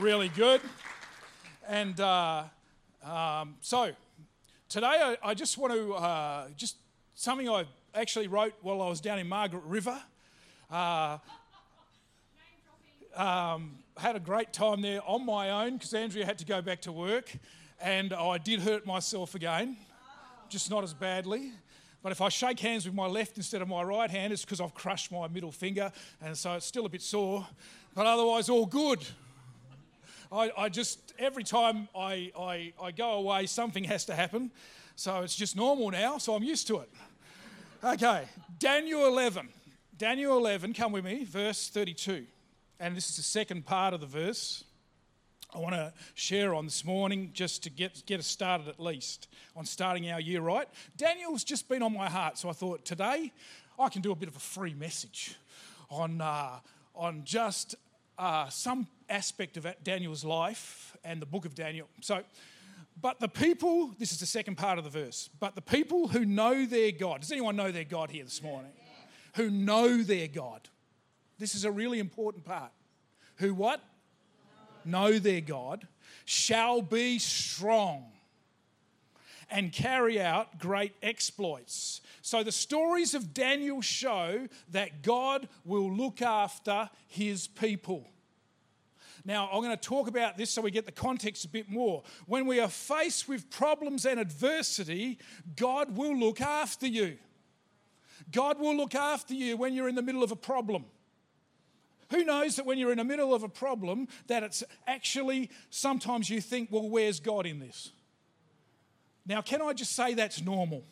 Really good. And so today I just want to, just something I actually wrote while I was down in Margaret River. Had a great time there on my own because Andrea had to go back to work, and I did hurt myself again, just not as badly. But if I shake hands with my left instead of my right hand, it's because I've crushed my middle finger, and so it's still a bit sore, but otherwise all good. I just, every time I go away, something has to happen, so it's just normal now, so I'm used to it. Okay, Daniel 11. Daniel 11, come with me, verse 32. And this is the second part of the verse I want to share on this morning, just to get us started at least on starting our year right. Daniel's just been on my heart, so I thought today I can do a bit of a free message on just some aspect of Daniel's life and the book of Daniel. So, but the people, this is the second part of the verse, but the people who know their God, does anyone know their God here this morning? Who know their God. This is a really important part. Who what? Know their God, shall be strong and carry out great exploits. So the stories of Daniel show that God will look after his people. Now, I'm going to talk about this so we get the context a bit more. When we are faced with problems and adversity, God will look after you. God will look after you when you're in the middle of a problem. Who knows that when you're in the middle of a problem, that it's actually, sometimes you think, well, where's God in this? Now, can I just say that's normal?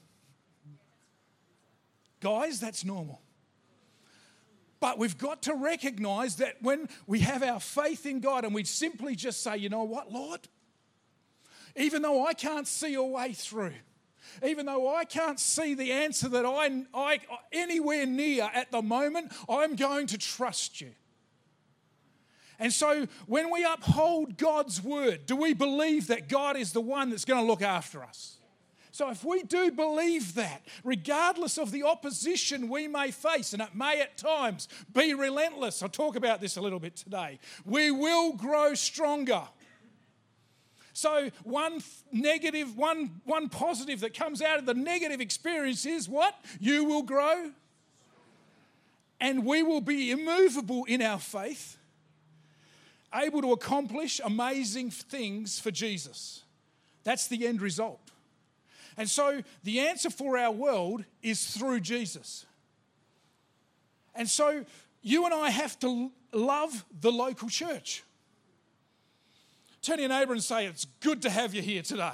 Guys, that's normal. But we've got to recognize that when we have our faith in God and we simply just say, you know what, Lord? Even though I can't see a way through, even though I can't see the answer that I anywhere near at the moment, I'm going to trust you. And so when we uphold God's word, do we believe that God is the one that's going to look after us? So if we do believe that, regardless of the opposition we may face, and it may at times be relentless, I'll talk about this a little bit today, we will grow stronger. So one positive that comes out of the negative experience is what? You will grow, and we will be immovable in our faith, able to accomplish amazing things for Jesus. That's the end result. And so the answer for our world is through Jesus. And so you and I have to love the local church. Turn to your neighbour and say, it's good to have you here today.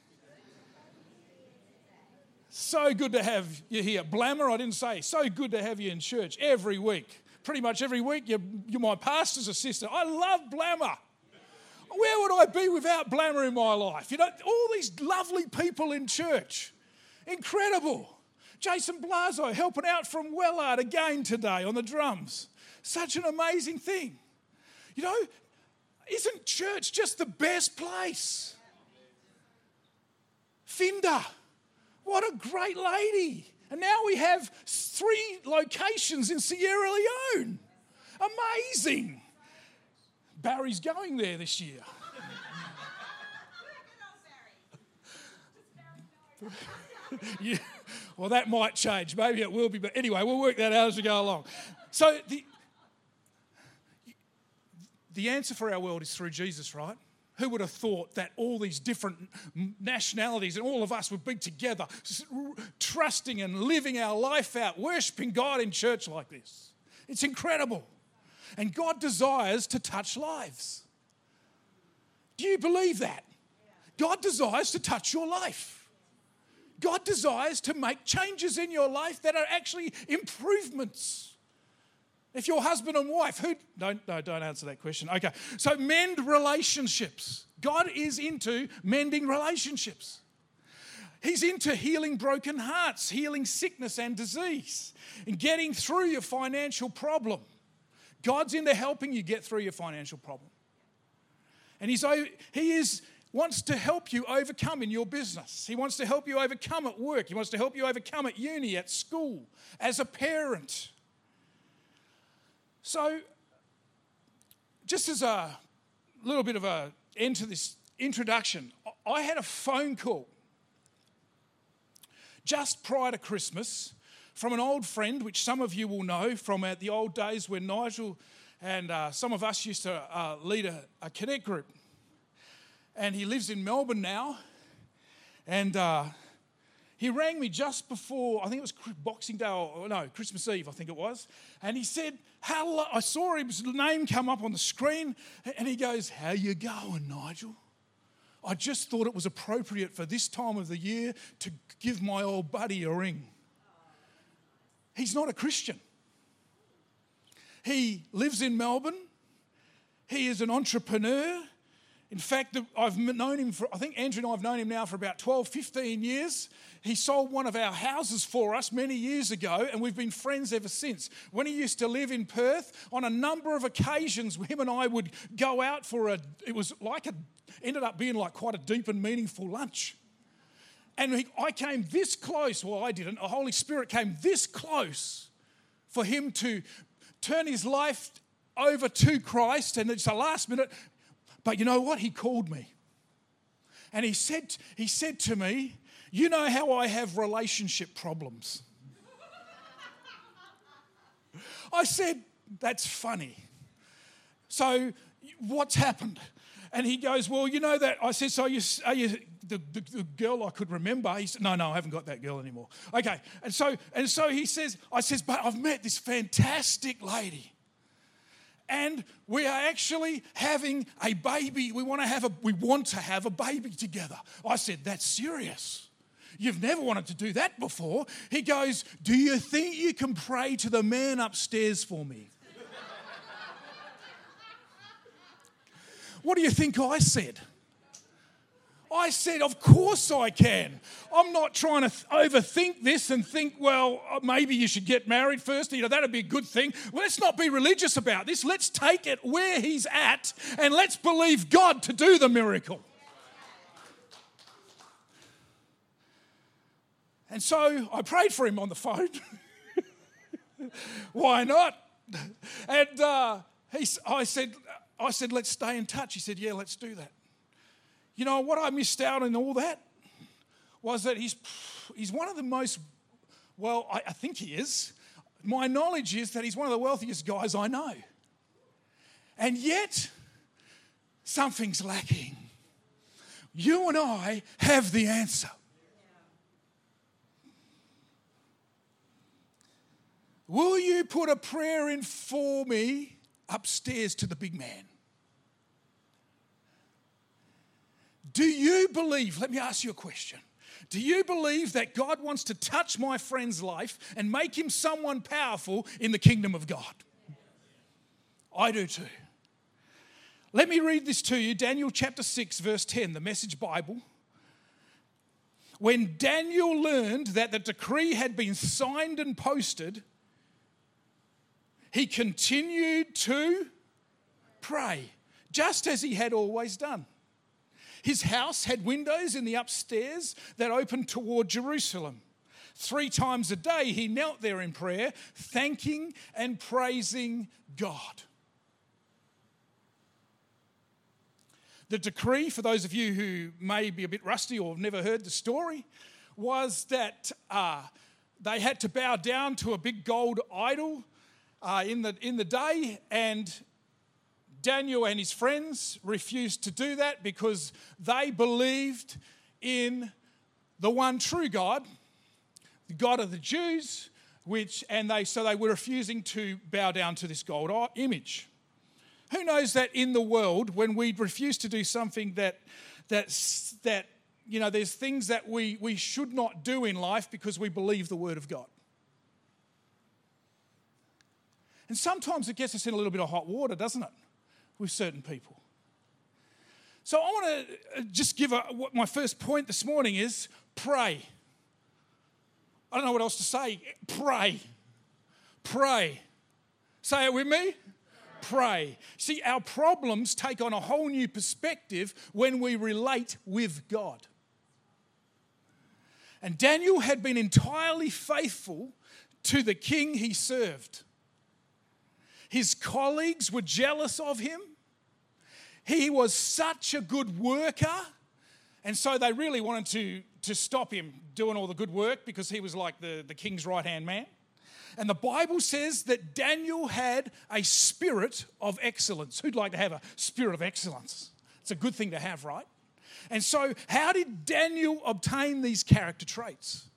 So good to have you here. Blammer, I didn't say. So good to have you in church every week. Pretty much every week, you're my pastor's assistant. I love Blammer. Where would I be without Blammer in my life? You know, all these lovely people in church. Incredible. Jason Blazo helping out from Wellard again today on the drums. Such an amazing thing. You know, isn't church just the best place? Finda, what a great lady. And now we have 3 locations in Sierra Leone. Amazing. Barry's going there this year. Yeah, well, that might change. Maybe it will be. But anyway, we'll work that out as we go along. So the answer for our world is through Jesus, right? Who would have thought that all these different nationalities and all of us would be together, trusting and living our life out, worshipping God in church like this? It's incredible. And God desires to touch lives. Do you believe that? God desires to touch your life. God desires to make changes in your life that are actually improvements. If you're husband and wife, don't answer that question. Okay, so mend relationships. God is into mending relationships. He's into healing broken hearts, healing sickness and disease, and getting through your financial problem. God's into helping you get through your financial problem. And He wants to help you overcome in your business. He wants to help you overcome at work. He wants to help you overcome at uni, at school, as a parent. So, just as a little bit of a end to this introduction. I had a phone call just prior to Christmas from an old friend, which some of you will know from the old days when Nigel and some of us used to lead a connect group. And he lives in Melbourne now. And he rang me just before, I think it was Boxing Day, or no, Christmas Eve, I think it was. And he said, hello. I saw his name come up on the screen, and he goes, how you going, Nigel? I just thought it was appropriate for this time of the year to give my old buddy a ring. He's not a Christian. He lives in Melbourne. He is an entrepreneur. In fact, I've known him I think Andrew and I have known him now for about 12, 15 years. He sold one of our houses for us many years ago, and we've been friends ever since. When he used to live in Perth, on a number of occasions, him and I would go out for ended up being like quite a deep and meaningful lunch. And I came this close, well, I didn't, the Holy Spirit came this close for him to turn his life over to Christ, and it's the last minute. But you know what? He called me. And he said to me, you know how I have relationship problems? I said, that's funny. So what's happened? And he goes, well, you know that. I said, so are you the girl I could remember? He said, no, I haven't got that girl anymore. Okay. And so he says, but I've met this fantastic lady. And we are actually having a baby. We want to have a baby together. I said, that's serious. You've never wanted to do that before. He goes, do you think you can pray to the man upstairs for me? What do you think I said? I said, of course I can. I'm not trying to overthink this and think, well, maybe you should get married first. That'd be a good thing. Well, let's not be religious about this. Let's take it where he's at and let's believe God to do the miracle. And so I prayed for him on the phone. Why not? And I said, let's stay in touch. He said, yeah, let's do that. You know, what I missed out on all that was that he's one of the most, well, I think he is. My knowledge is that he's one of the wealthiest guys I know. And yet, something's lacking. You and I have the answer. Will you put a prayer in for me upstairs to the big man? Do you believe, let me ask you a question. Do you believe that God wants to touch my friend's life and make him someone powerful in the kingdom of God? I do too. Let me read this to you, Daniel chapter 6, verse 10, the Message Bible. When Daniel learned that the decree had been signed and posted, he continued to pray, just as he had always done. His house had windows in the upstairs that opened toward Jerusalem. 3 times a day he knelt there in prayer, thanking and praising God. The decree, for those of you who may be a bit rusty or have never heard the story, was that they had to bow down to a big gold idol in the day, and Daniel and his friends refused to do that because they believed in the one true God, the God of the Jews, so they were refusing to bow down to this gold image. Who knows that in the world, when we refuse to do something that there's things that we should not do in life because we believe the word of God. And sometimes it gets us in a little bit of hot water, doesn't it, with certain people. So I want to just give what my first point this morning is: pray. I don't know what else to say. Pray. Pray. Say it with me. Pray. See, our problems take on a whole new perspective when we relate with God. And Daniel had been entirely faithful to the king he served. His colleagues were jealous of him. he was such a good worker, and so they really wanted to stop him doing all the good work because he was like the king's right-hand man. And the Bible says that Daniel had a spirit of excellence. Who'd like to have a spirit of excellence? It's a good thing to have, right? And so how did Daniel obtain these character traits?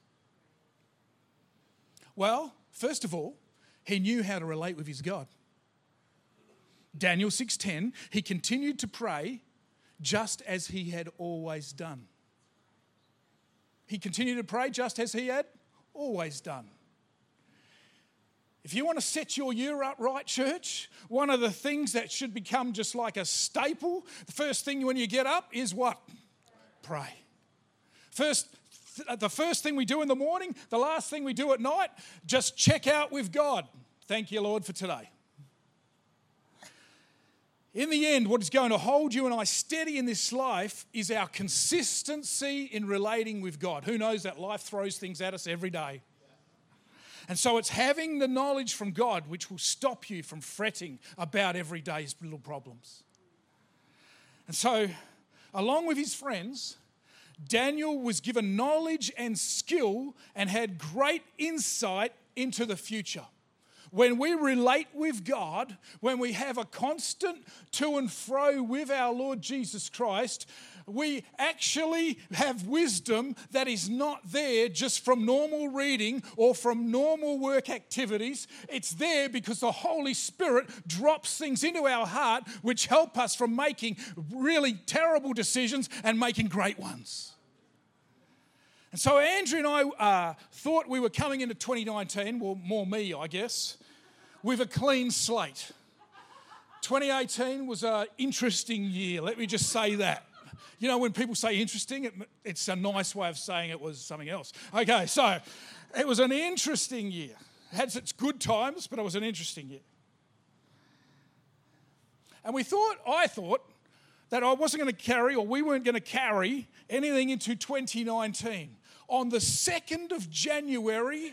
Well, first of all, he knew how to relate with his God. Daniel 6:10, he continued to pray just as he had always done. He continued to pray just as he had always done. If you want to set your year up right, church, one of the things that should become just like a staple, the first thing when you get up is what? Pray. The first thing we do in the morning, the last thing we do at night, just check out with God. Thank you, Lord, for today. In the end, what is going to hold you and I steady in this life is our consistency in relating with God. Who knows that life throws things at us every day? And so it's having the knowledge from God which will stop you from fretting about everyday's little problems. And so, along with his friends, Daniel was given knowledge and skill and had great insight into the future. When we relate with God, when we have a constant to and fro with our Lord Jesus Christ, we actually have wisdom that is not there just from normal reading or from normal work activities. It's there because the Holy Spirit drops things into our heart which help us from making really terrible decisions and making great ones. And so Andrew and I thought we were coming into 2019, well, more me, I guess, with a clean slate. 2018 was an interesting year, let me just say that. You know, when people say interesting, it's a nice way of saying it was something else. Okay, so it was an interesting year. It had its good times, but it was an interesting year. And I thought that I wasn't going to carry, or we weren't going to carry anything into 2019. On the 2nd of January,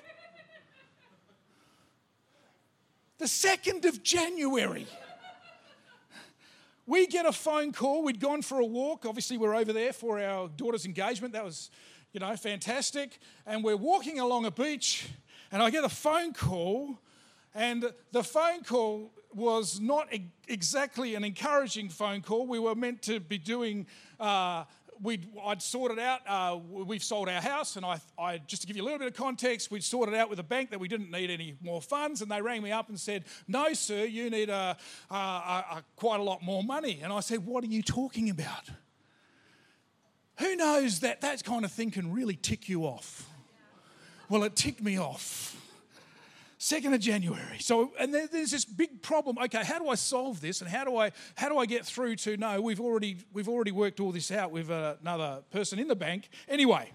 we get a phone call. We'd gone for a walk. Obviously, we're over there for our daughter's engagement. That was, fantastic. And we're walking along a beach, and I get a phone call, and the phone call was not exactly an encouraging phone call. We were meant to be doing... I'd sorted out, we've sold our house, and I just to give you a little bit of context, we'd sorted out with a bank that we didn't need any more funds, and they rang me up and said, no, sir, you need quite a lot more money. And I said, what are you talking about? Who knows that kind of thing can really tick you off? Well, it ticked me off. 2nd of January. So, and there's this big problem. Okay, how do I solve this? And how do I get through to, no, we've already worked all this out with another person in the bank. Anyway,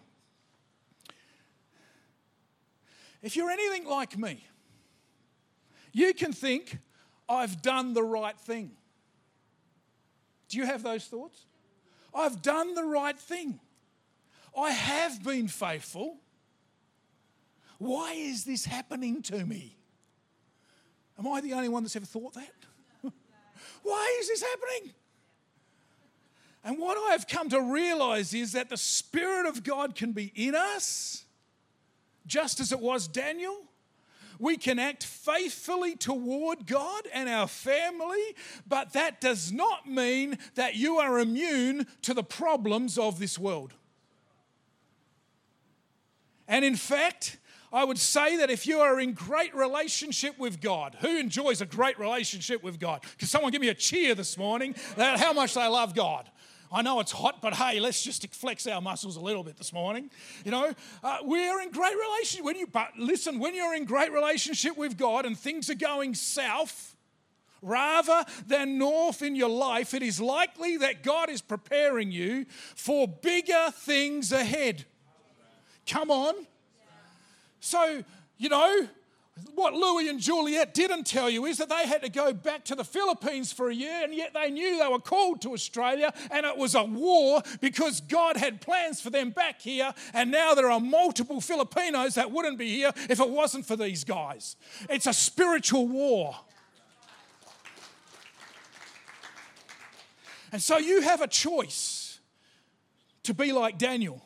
if you're anything like me, you can think, I've done the right thing. Do you have those thoughts? I've done the right thing. I have been faithful. Why is this happening to me? Am I the only one that's ever thought that? Why is this happening? And what I have come to realize is that the Spirit of God can be in us, just as it was Daniel. We can act faithfully toward God and our family, but that does not mean that you are immune to the problems of this world. And in fact, I would say that if you are in great relationship with God, who enjoys a great relationship with God? Can someone give me a cheer this morning about how much they love God? I know it's hot, but hey, let's just flex our muscles a little bit this morning. We're in great relationship. When you're in great relationship with God and things are going south rather than north in your life, it is likely that God is preparing you for bigger things ahead. Come on. So, what Louis and Juliet didn't tell you is that they had to go back to the Philippines for a year, and yet they knew they were called to Australia, and it was a war because God had plans for them back here, and now there are multiple Filipinos that wouldn't be here if it wasn't for these guys. It's a spiritual war. And so you have a choice to be like Daniel.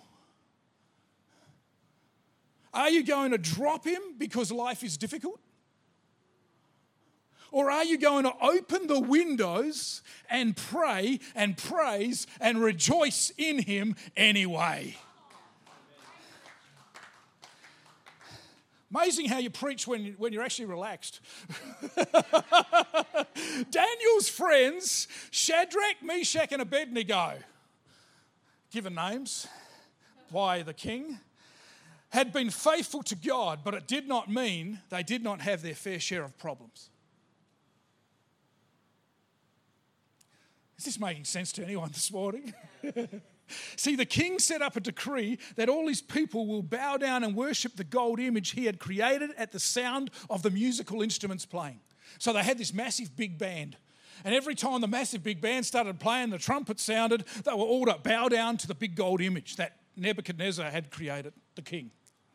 Are you going to drop him because life is difficult? Or are you going to open the windows and pray and praise and rejoice in him anyway? Amazing how you preach when you're actually relaxed. Daniel's friends, Shadrach, Meshach, and Abednego, given names by the king, had been faithful to God, but it did not mean they did not have their fair share of problems. Is this making sense to anyone this morning? See, the king set up a decree that all his people will bow down and worship the gold image he had created at the sound of the musical instruments playing. So they had this massive big band. And every time the massive big band started playing, the trumpet sounded, they were all to bow down to the big gold image that Nebuchadnezzar had created, the king.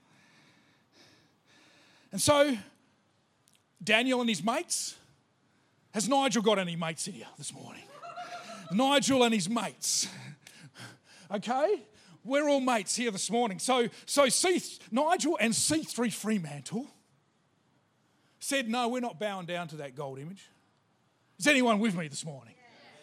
And so, Daniel and his mates, has Nigel got any mates in here this morning? Nigel and his mates. Okay? We're all mates here this morning. So Nigel and C3 Fremantle said, no, we're not bowing down to that gold image. Is anyone with me this morning?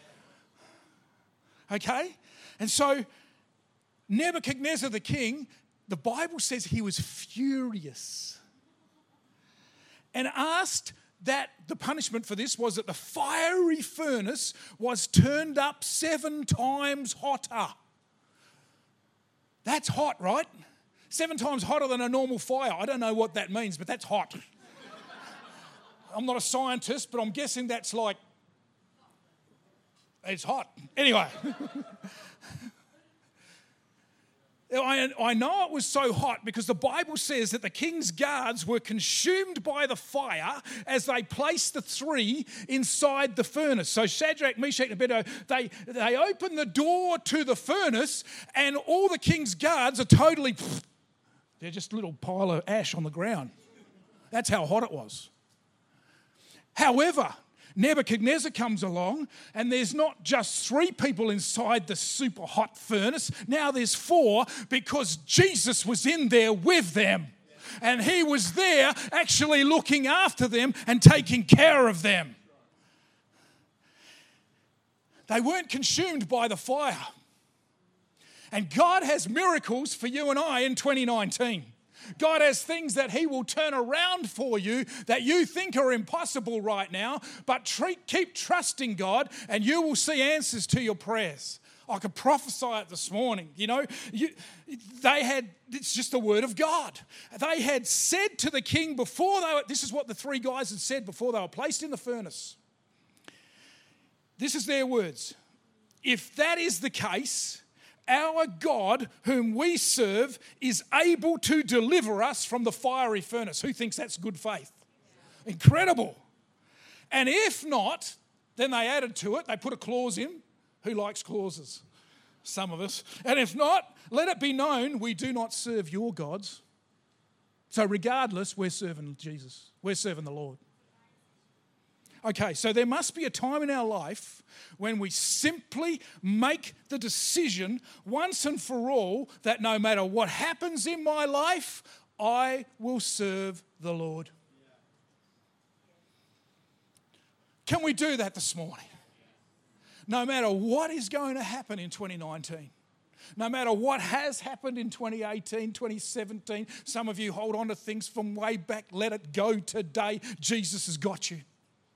Okay? And so Nebuchadnezzar the king, the Bible says he was furious and asked that the punishment for this was that the fiery furnace was turned up 7 times hotter. That's hot, right? 7 times hotter than a normal fire. I don't know what that means, but that's hot. I'm not a scientist, but I'm guessing that's like, it's hot. Anyway. I know it was so hot because the Bible says that the king's guards were consumed by the fire as they placed the 3 inside the furnace. So Shadrach, Meshach, and Abednego, they open the door to the furnace and all the king's guards are totally, they're just a little pile of ash on the ground. That's how hot it was. However, Nebuchadnezzar comes along and there's not just 3 people inside the super hot furnace. Now there's 4 because Jesus was in there with them. And he was there actually looking after them and taking care of them. They weren't consumed by the fire. And God has miracles for you and I in 2019. God has things that he will turn around for you that you think are impossible right now, but keep trusting God and you will see answers to your prayers. I could prophesy it this morning. It's just the word of God. They had said to the king this is what the 3 guys had said before they were placed in the furnace. This is their words. If that is the case, our God, whom we serve, is able to deliver us from the fiery furnace. Who thinks that's good faith? Incredible. And if not, then they added to it, they put a clause in. Who likes clauses? Some of us. And if not, let it be known we do not serve your gods. So regardless, we're serving Jesus. We're serving the Lord. Okay, so there must be a time in our life when we simply make the decision once and for all that no matter what happens in my life, I will serve the Lord. Can we do that this morning? No matter what is going to happen in 2019. No matter what has happened in 2018, 2017. Some of you hold on to things from way back. Let it go today. Jesus has got you.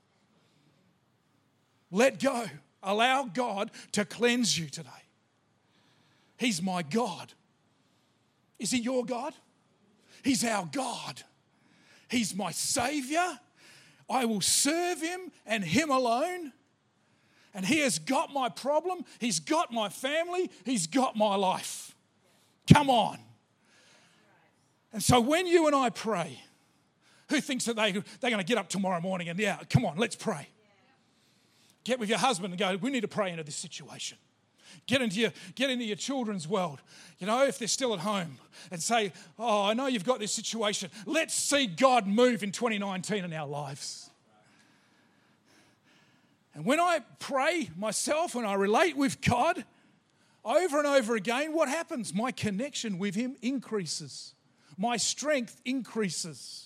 Let go. Allow God to cleanse you today. He's my God. Is he your God? He's our God. He's my Savior. I will serve him and him alone. And he has got my problem. He's got my family. He's got my life. Come on. And so when you and I pray, who thinks that they're going to get up tomorrow morning and, yeah, come on, let's pray. Get with your husband and go, we need to pray into this situation. Get into your children's world, if they're still at home, and say, oh, I know you've got this situation. Let's see God move in 2019 in our lives. And when I pray myself and I relate with God over and over again, what happens? My connection with Him increases. My strength increases.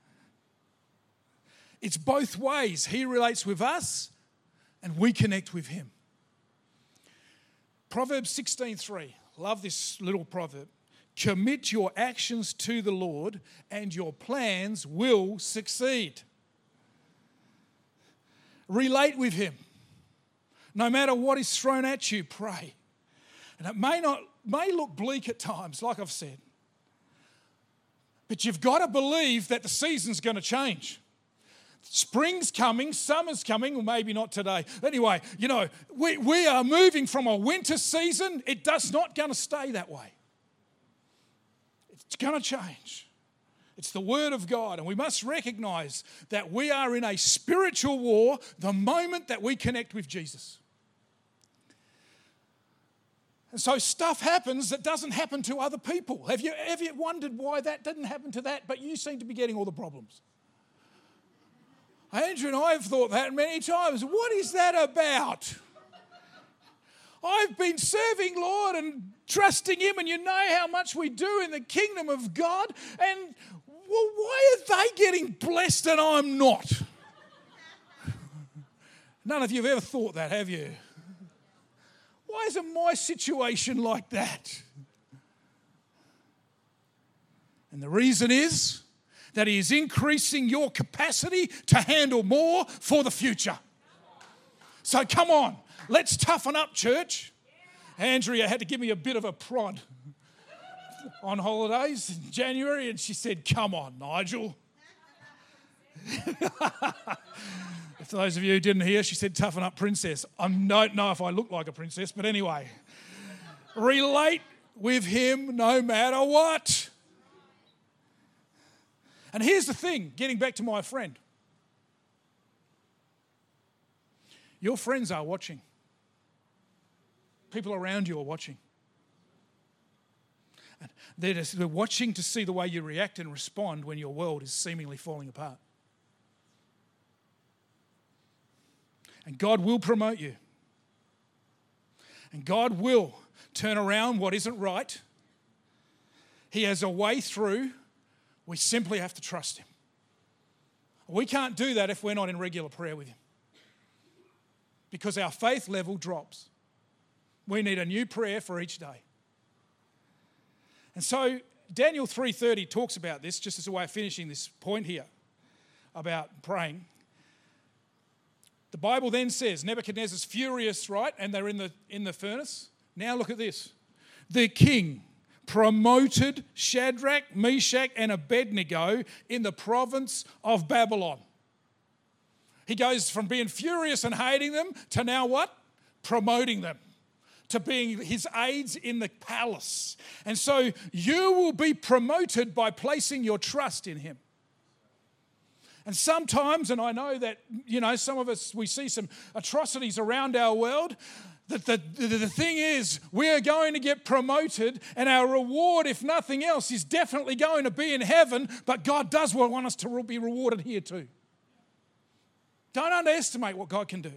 It's both ways. He relates with us and we connect with Him. Proverbs 16:3. Love this little proverb. Commit your actions to the Lord and your plans will succeed. Relate with Him. No matter what is thrown at you, pray. And it may look bleak at times, like I've said. But you've got to believe that the season's going to change. Spring's coming, summer's coming, or maybe not today. Anyway, we are moving from a winter season. It does not going to stay that way. It's going to change. It's the Word of God, and we must recognize that we are in a spiritual war the moment that we connect with Jesus. And so stuff happens that doesn't happen to other people. Have you wondered why that didn't happen to that, but you seem to be getting all the problems? Andrew and I have thought that many times. What is that about? I've been serving Lord and trusting Him, and you know how much we do in the kingdom of God, and why are they getting blessed and I'm not? None of you have ever thought that, have you? Why isn't my situation like that? And the reason is that He is increasing your capacity to handle more for the future. So come on, let's toughen up, church. Andrea had to give me a bit of a prod on holidays in January, and she said, come on, Nigel. For those of you who didn't hear, she said, toughen up, princess. I don't know if I look like a princess, but anyway. Relate with Him no matter what. And here's the thing, getting back to my friend. Your friends are watching. People around you are watching. And they're watching to see the way you react and respond when your world is seemingly falling apart. And God will promote you. And God will turn around what isn't right. He has a way through. We simply have to trust Him. We can't do that if we're not in regular prayer with Him, because our faith level drops. We need a new prayer for each day. And so Daniel 3:30 talks about this, just as a way of finishing this point here about praying. The Bible then says Nebuchadnezzar's furious, right? And they're in the furnace. Now look at this. The king promoted Shadrach, Meshach, and Abednego in the province of Babylon. He goes from being furious and hating them to now what? Promoting them to being his aides in the palace. And so you will be promoted by placing your trust in Him. And sometimes, and I know that, some of us, we see some atrocities around our world. The thing is, we are going to get promoted, and our reward, if nothing else, is definitely going to be in heaven, but God does want us to be rewarded here too. Don't underestimate what God can do.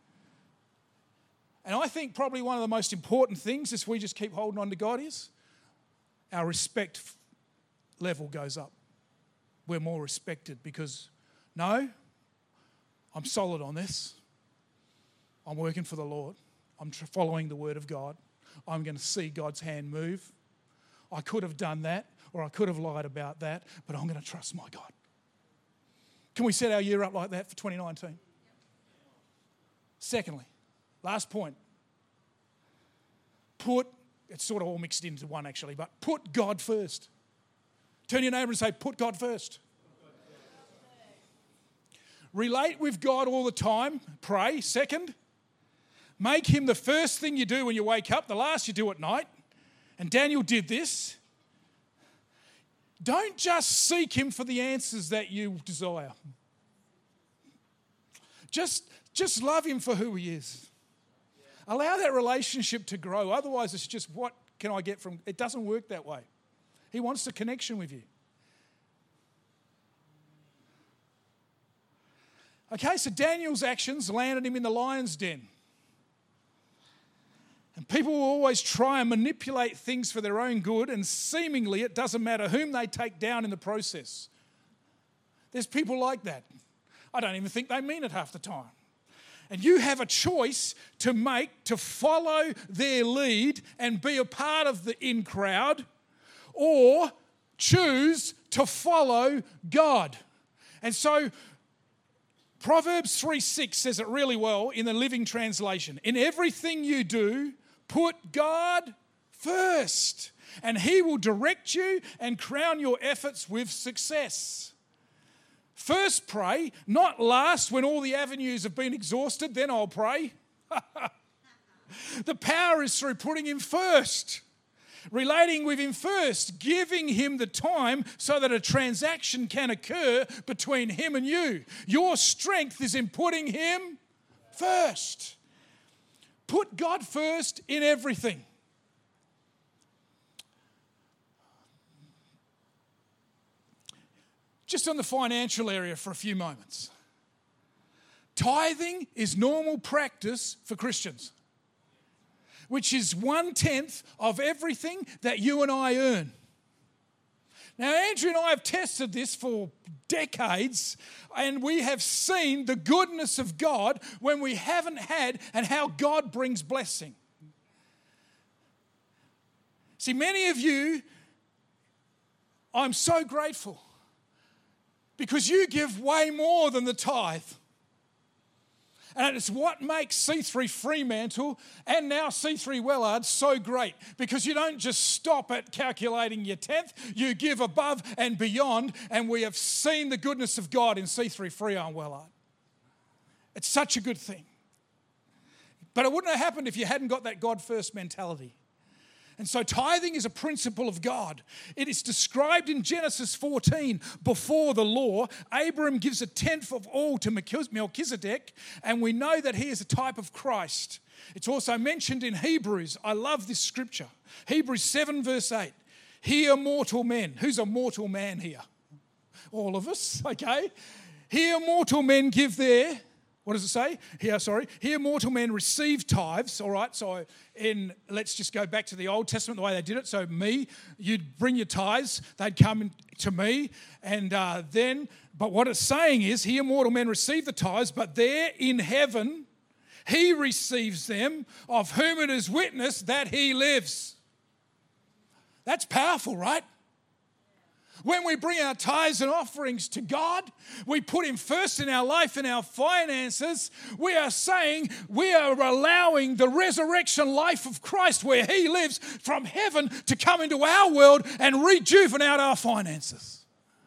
And I think probably one of the most important things, if we just keep holding on to God, is our respect level goes up. We're more respected because, no, I'm solid on this. I'm working for the Lord. I'm following the Word of God. I'm going to see God's hand move. I could have done that, or I could have lied about that, but I'm going to trust my God. Can we set our year up like that for 2019? Secondly, last point. It's sort of all mixed into one actually, but put God first. Turn your neighbour and say, put God first. Relate with God all the time. Pray. Second, make Him the first thing you do when you wake up, the last you do at night. And Daniel did this. Don't just seek Him for the answers that you desire. Just love Him for who He is. Allow that relationship to grow. Otherwise, it's just, what can I get from... It doesn't work that way. He wants a connection with you. Okay, so Daniel's actions landed him in the lion's den. And people will always try and manipulate things for their own good, and seemingly it doesn't matter whom they take down in the process. There's people like that. I don't even think they mean it half the time. And you have a choice to make to follow their lead and be a part of the in crowd, or choose to follow God. And so Proverbs 3:6 says it really well in the Living Translation. In everything you do, put God first, and He will direct you and crown your efforts with success. First pray, not last when all the avenues have been exhausted, then I'll pray. The power is through putting Him first, relating with Him first, giving Him the time so that a transaction can occur between Him and you. Your strength is in putting Him first. Put God first in everything. Just on the financial area for a few moments. Tithing is normal practice for Christians, which is 1/10 of everything that you and I earn. Now, Andrew and I have tested this for decades, and we have seen the goodness of God when we haven't had, and how God brings blessing. See, many of you, I'm so grateful because you give way more than the tithe. And it's what makes C3 Fremantle and now C3 Wellard so great, because you don't just stop at calculating your tenth, you give above and beyond, and we have seen the goodness of God in C3 Freo and Wellard. It's such a good thing. But it wouldn't have happened if you hadn't got that God first mentality. And so tithing is a principle of God. It is described in Genesis 14 before the law. Abraham gives 1/10 of all to Melchizedek, and we know that he is a type of Christ. It's also mentioned in Hebrews. I love this scripture. Hebrews 7 verse 8. Hear mortal men. Who's a mortal man here? All of us, okay? Hear mortal men give their... What does it say? Here mortal men receive tithes, all right? So let's just go back to the Old Testament, the way they did it. So you'd bring your tithes, they'd come to me, and but what it's saying is, here mortal men receive the tithes, but there in heaven, He receives them, of whom it is witness that He lives. That's powerful, right? When we bring our tithes and offerings to God, we put Him first in our life and our finances. We are saying we are allowing the resurrection life of Christ, where He lives, from heaven to come into our world and rejuvenate our finances.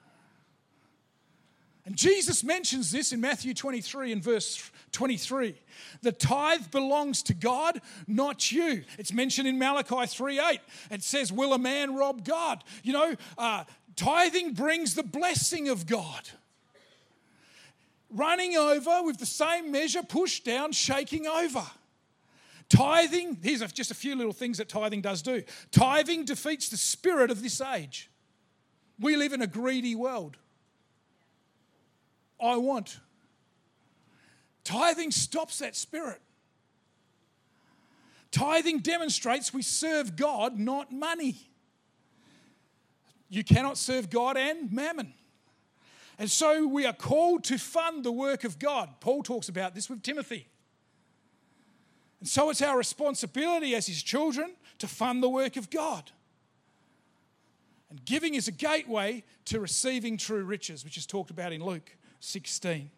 And Jesus mentions this in Matthew 23 and verse 23. The tithe belongs to God, not you. It's mentioned in Malachi 3:8. It says, will a man rob God? You know, tithing brings the blessing of God. Running over with the same measure, pushed down, shaking over. Tithing, here's just a few little things that tithing does do. Tithing defeats the spirit of this age. We live in a greedy world. I want. Tithing stops that spirit. Tithing demonstrates we serve God, not money. You cannot serve God and mammon. And so we are called to fund the work of God. Paul talks about this with Timothy. And so it's our responsibility as his children to fund the work of God. And giving is a gateway to receiving true riches, which is talked about in Luke 16.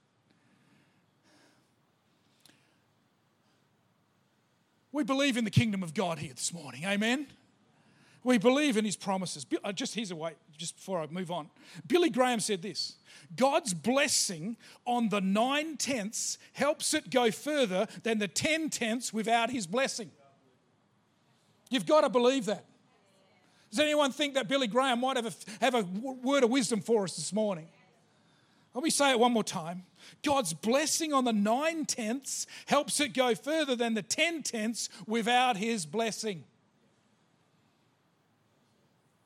We believe in the kingdom of God here this morning. Amen. We believe in His promises. Here's a way, just before I move on. Billy Graham said this: God's blessing on the 9/10 helps it go further than the 10/10 without His blessing. You've got to believe that. Does anyone think that Billy Graham might have a word of wisdom for us this morning? Let me say it one more time. God's blessing on the 9/10 helps it go further than the 10/10 without His blessing.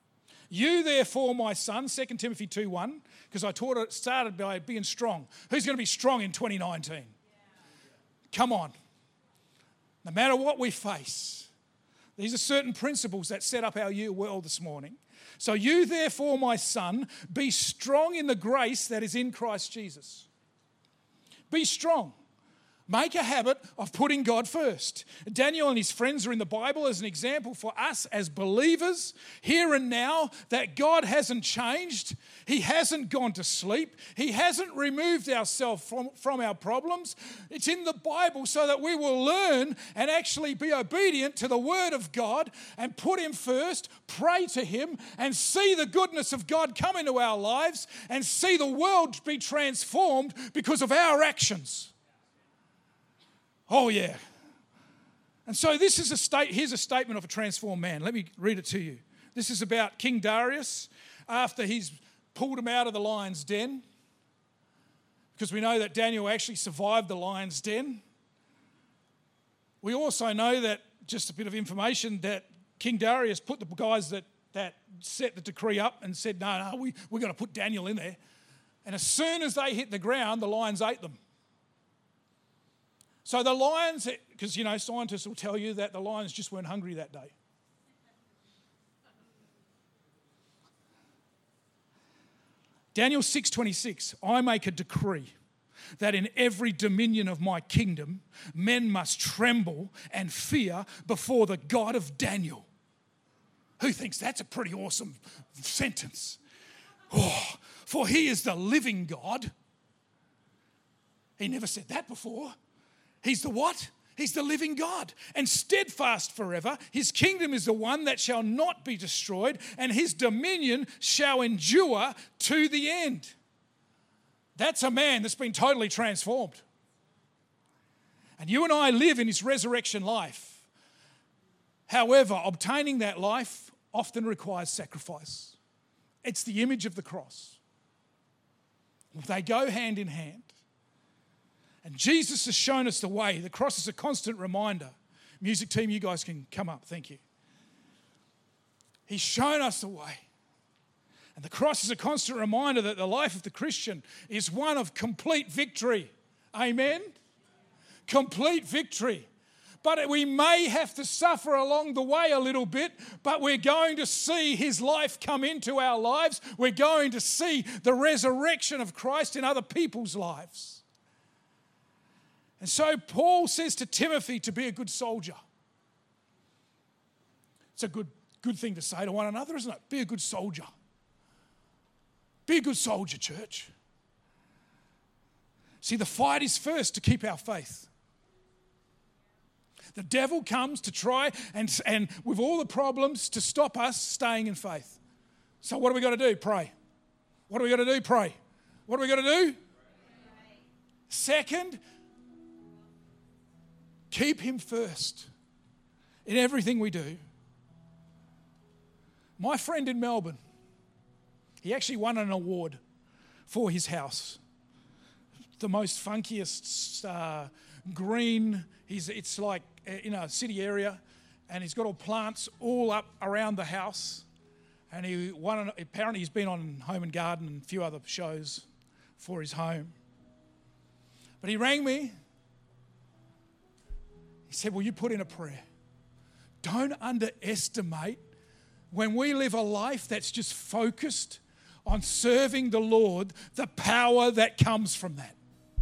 You therefore, my son, 2 Timothy 2:1, because I taught it, started by being strong. Who's going to be strong in 2019? Yeah. Come on. No matter what we face, these are certain principles that set up our world this morning. So you therefore, my son, be strong in the grace that is in Christ Jesus. Be strong. Make a habit of putting God first. Daniel and his friends are in the Bible as an example for us as believers here and now that God hasn't changed. He hasn't gone to sleep. He hasn't removed ourselves from our problems. It's in the Bible so that we will learn and actually be obedient to the Word of God and put Him first, pray to Him, and see the goodness of God come into our lives and see the world be transformed because of our actions. Oh, yeah. And so this is here's a statement of a transformed man. Let me read it to you. This is about King Darius after he's pulled him out of the lion's den, because we know that Daniel actually survived the lion's den. We also know that, just a bit of information, that King Darius put the guys that set the decree up and said, no, we're going to put Daniel in there. And as soon as they hit the ground, the lions ate them. So the lions, because, scientists will tell you that the lions just weren't hungry that day. Daniel 6:26, I make a decree that in every dominion of my kingdom, men must tremble and fear before the God of Daniel. Who thinks that's a pretty awesome sentence? Oh, for he is the living God. He never said that before. He's the what? He's the living God, and steadfast forever. His kingdom is the one that shall not be destroyed, and his dominion shall endure to the end. That's a man that's been totally transformed. And you and I live in his resurrection life. However, obtaining that life often requires sacrifice. It's the image of the cross. They go hand in hand. And Jesus has shown us the way. The cross is a constant reminder. Music team, you guys can come up. Thank you. He's shown us the way. And the cross is a constant reminder that the life of the Christian is one of complete victory. Amen? Complete victory. But we may have to suffer along the way a little bit, but we're going to see his life come into our lives. We're going to see the resurrection of Christ in other people's lives. And so Paul says to Timothy to be a good soldier. It's a good thing to say to one another, isn't it? Be a good soldier. Be a good soldier, church. See, the fight is first to keep our faith. The devil comes to try and with all the problems to stop us staying in faith. So what do we got to do? Pray. What do we got to do? Pray. What do we got to do? Pray. Second, keep him first in everything we do. My friend in Melbourne, he actually won an award for his house. The most funkiest green. It's like in a city area, and he's got all plants all up around the house. And he won. Apparently, he's been on Home and Garden and a few other shows for his home. But he rang me. He said, will you put in a prayer? Don't underestimate when we live a life that's just focused on serving the Lord, the power that comes from that.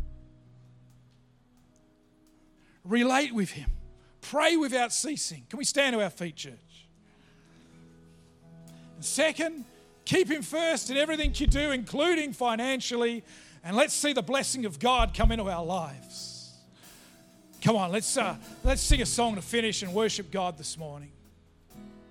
Relate with him. Pray without ceasing. Can we stand to our feet, church? And second, keep him first in everything you do, including financially, and let's see the blessing of God come into our lives. Come on, let's sing a song to finish and worship God this morning.